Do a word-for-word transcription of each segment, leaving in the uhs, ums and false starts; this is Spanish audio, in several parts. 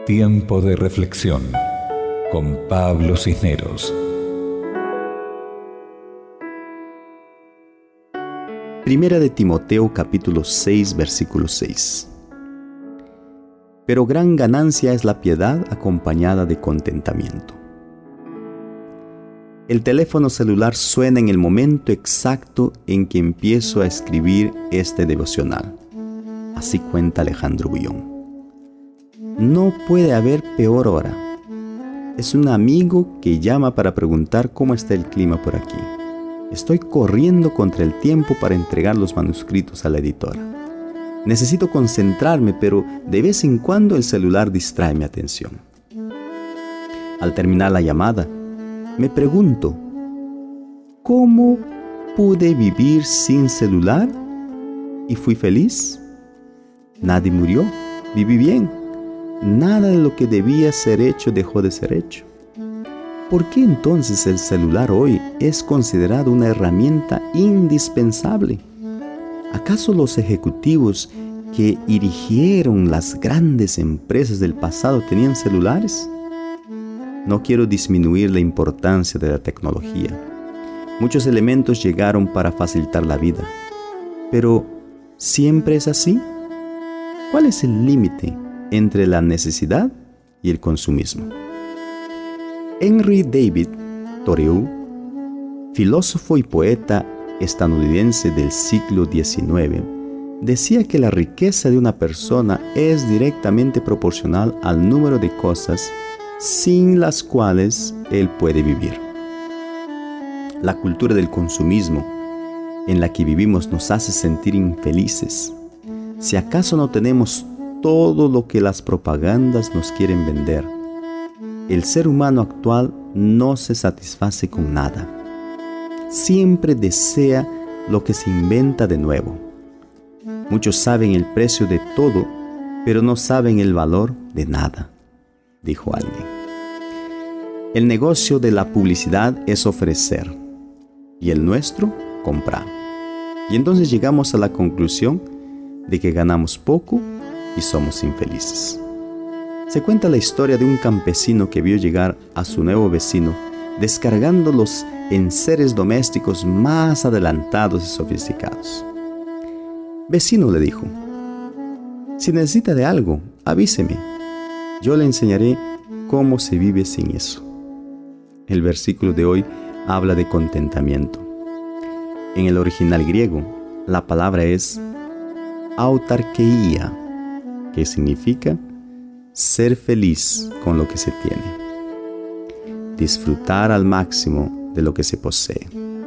Tiempo de reflexión con Pablo Cisneros. Primera de Timoteo capítulo seis, versículo seis. Pero gran ganancia es la piedad acompañada de contentamiento. El teléfono celular suena en el momento exacto en que empiezo a escribir este devocional. Así cuenta Alejandro Bullón. No puede haber peor hora. Es un amigo que llama para preguntar cómo está el clima por aquí. Estoy corriendo contra el tiempo para entregar los manuscritos a la editora. Necesito concentrarme, pero de vez en cuando el celular distrae mi atención. Al terminar la llamada, me pregunto, ¿cómo pude vivir sin celular? ¿Y fui feliz? Nadie murió, viví bien. Nada de lo que debía ser hecho dejó de ser hecho. ¿Por qué entonces el celular hoy es considerado una herramienta indispensable? ¿Acaso los ejecutivos que dirigieron las grandes empresas del pasado tenían celulares? No quiero disminuir la importancia de la tecnología. Muchos elementos llegaron para facilitar la vida. Pero, ¿siempre es así? ¿Cuál es el límite entre la necesidad y el consumismo? Henry David Thoreau, filósofo y poeta estadounidense del siglo diecinueve, decía que la riqueza de una persona es directamente proporcional al número de cosas sin las cuales él puede vivir. La cultura del consumismo en la que vivimos nos hace sentir infelices. Si acaso no tenemos todo lo que las propagandas nos quieren vender, el ser humano actual no se satisface con nada. Siempre desea lo que se inventa de nuevo. Muchos saben el precio de todo, pero no saben el valor de nada, dijo alguien. El negocio de la publicidad es ofrecer, y el nuestro, comprar. Y entonces llegamos a la conclusión de que ganamos poco y somos infelices. Se cuenta la historia de un campesino que vio llegar a su nuevo vecino descargando los enseres domésticos más adelantados y sofisticados. Vecino, le dijo, si necesita de algo, avíseme. Yo le enseñaré cómo se vive sin eso. El versículo de hoy habla de contentamiento. En el original griego, la palabra es autarkeia, que significa ser feliz con lo que se tiene, disfrutar al máximo de lo que se posee.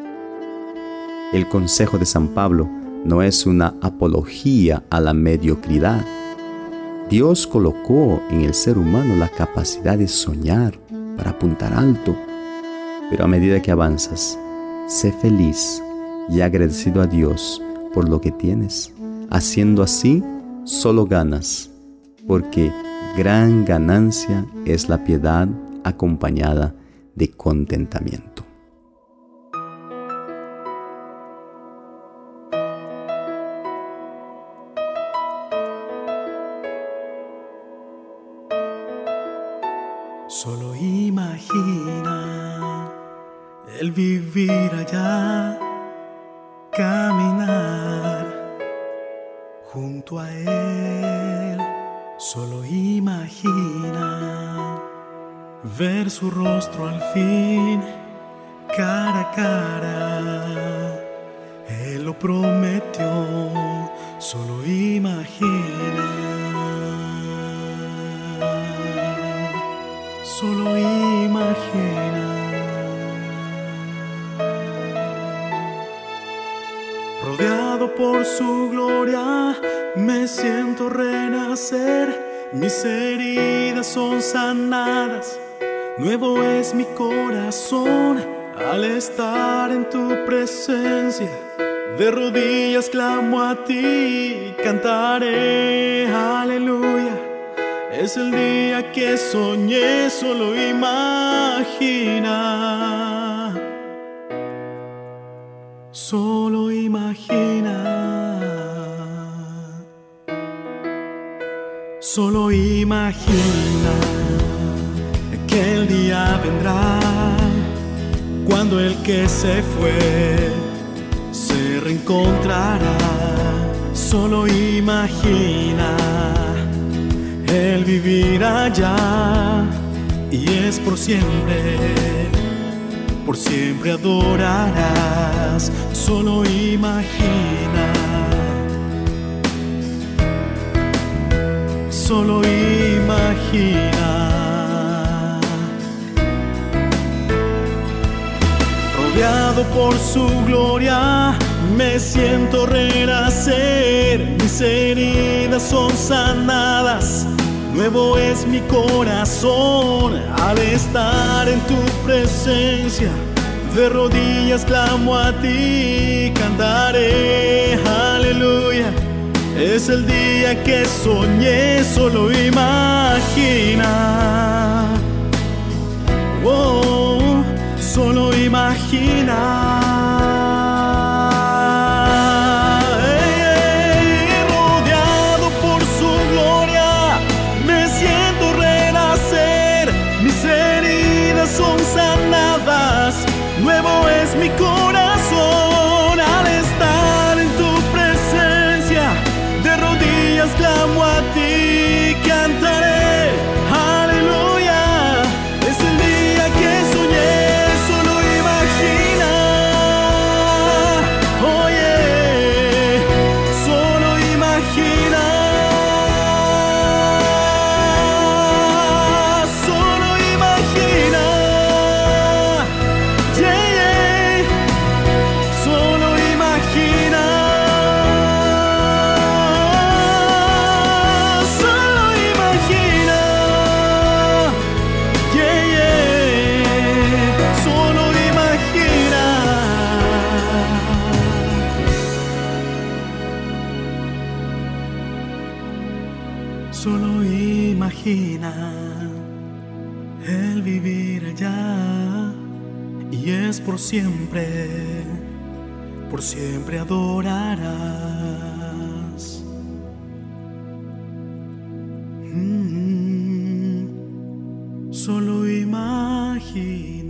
El consejo de San Pablo no es una apología a la mediocridad. Dios colocó en el ser humano la capacidad de soñar para apuntar alto, pero a medida que avanzas, sé feliz y agradecido a Dios por lo que tienes. Haciendo así, solo ganas, porque gran ganancia es la piedad acompañada de contentamiento. Solo imagina el vivir allá, caminar junto a Él. Solo imagina ver su rostro al fin, cara a cara. Él lo prometió. Solo imagina. Solo imagina. Rodeado por su gloria, me siento renacer. Mis heridas son sanadas, nuevo es mi corazón al estar en tu presencia. De rodillas clamo a ti, cantaré aleluya. Es el día que soñé, solo imagina. Solo imagina. Solo imagina que el día vendrá cuando el que se fue se reencontrará. Solo imagina el vivir allá y es por siempre, por siempre adorarás. Solo imagina, solo imagina, rodeado por su gloria, me siento renacer, mis heridas son sanadas, nuevo es mi corazón al estar en tu presencia. De rodillas clamo a ti, cantaré, aleluya. Es el día que soñé, solo imagina. Oh, solo imagina. Hey, hey, rodeado por su gloria, me siento renacer. Mis heridas son sanadas, nuevo es mi corazón al estar en tu presencia. De rodillas clamo a ti, cantaré, aleluya. Es el día que soñé, solo imagina. Oye, solo imagina. Solo imagina. Yeah, yeah. Solo imagina. Solo imagina el vivir allá y es por siempre, por siempre adorarás. Mm, solo imagina.